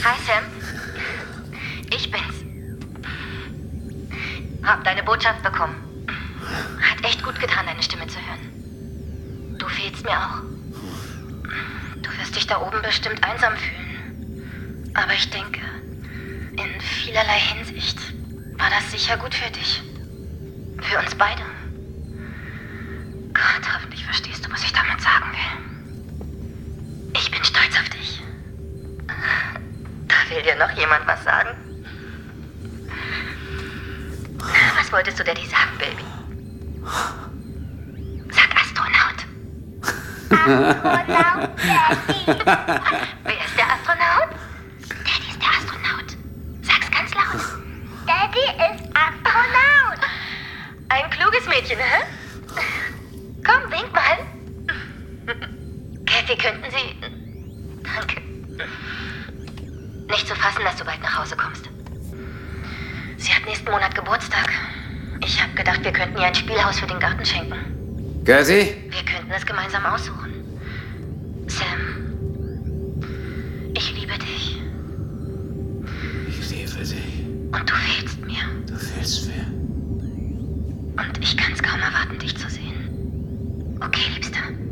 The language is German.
Hi Sam, ich bin's. Hab deine Botschaft bekommen. Hat echt gut getan, deine Stimme zu hören. Du fehlst mir auch. Du wirst dich da oben bestimmt einsam fühlen. Aber ich denke, in vielerlei Hinsicht war das sicher gut für dich. Für uns beide. Gott, hoffentlich verstehst du, was ich damit sagen will. Ich bin stolz auf dich. Da will dir noch jemand was sagen? Was wolltest du Daddy sagen, Baby? Sag Astronaut. Astronaut, Daddy. Wer ist der Astronaut? Daddy ist der Astronaut. Sag's ganz laut. Daddy ist Astronaut. Ein kluges Mädchen, hä? Komm, wink mal. Kathy, könnten Sie... Danke. Nicht zu fassen, dass du bald nach Hause kommst. Sie hat nächsten Monat Geburtstag. Ich habe gedacht, wir könnten ihr ein Spielhaus für den Garten schenken. Kathy? Wir könnten es gemeinsam aussuchen. Sam, ich liebe dich. Ich liebe dich. Und du fehlst mir. Du fehlst mir. Und ich kann es kaum erwarten, dich zu sehen. Okay, Liebster.